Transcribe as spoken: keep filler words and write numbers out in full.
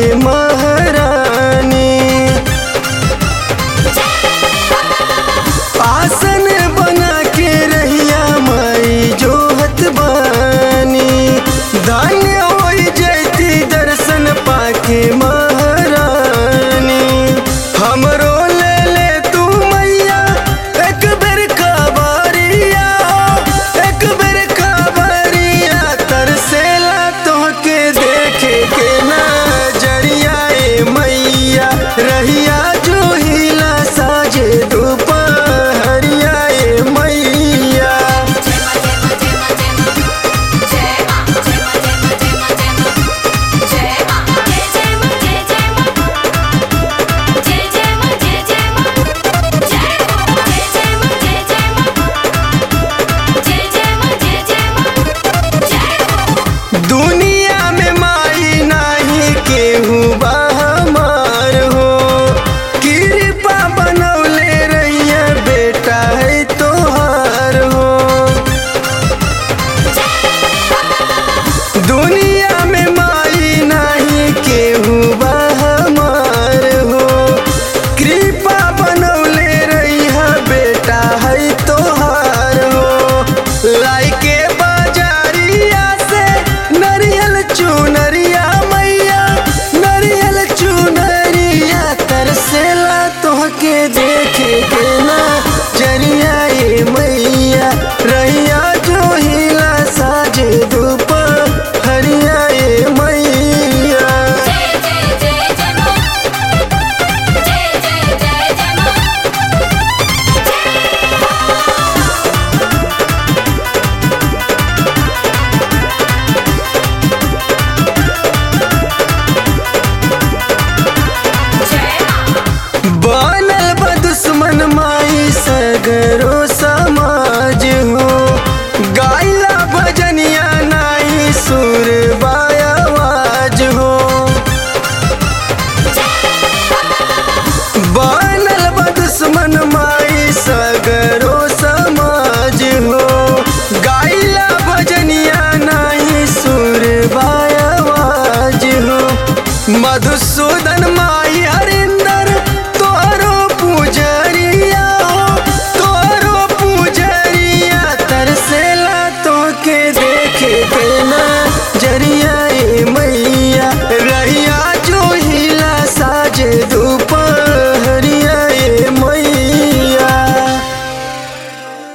महारानी। आसन बना के रहिया माई जोहत बानी। धन्य होई जैती दर्शन पाके महारानी। हमरो ले ले तू मैया एक बेर खबरिया, एक बेर खबरिया। तरसेला तोहके देखे के नजरिया ए मैया। रहिया जो हिला साजे दोपहरिया ए मैया। दुनिया में माई नाही केहू बा हमार हो। कृपा बनौले रहिया बेटा है तोहार हो। दुनिया में माई नाही केहू बा हमार हो। कृपा बनौले रहिया बेटा है तोहार हो। लाइके बाजारिया से नरियल चुनरिया मैया, नरियल चुनरिया। तरसेला तोहके देखे के नजरिया ए मैया। रहिया जो हिला साजे दोपहरिया ए मैया। बनल बा दुश्मन माई सगरो समाज हो। गाइला भजनिया नाही सुर बायावाज हो। बनल बा दुश्मन माई सगरो समाज हो। गाइला भजनिया नाही सुर बायावाज हो। मधुसू